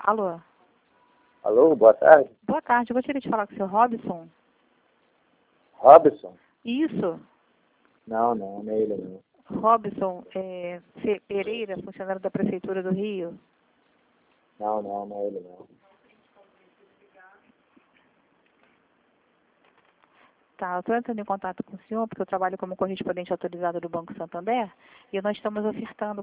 Alô? Alô, boa tarde. Boa tarde, eu gostaria de falar com o seu Robson. Robson? Isso. Não é ele não. Robson Pereira, funcionário da Prefeitura do Rio. Não é ele não. Tá, eu estou entrando em contato com o senhor porque eu trabalho como correspondente autorizado do Banco Santander e nós estamos ofertando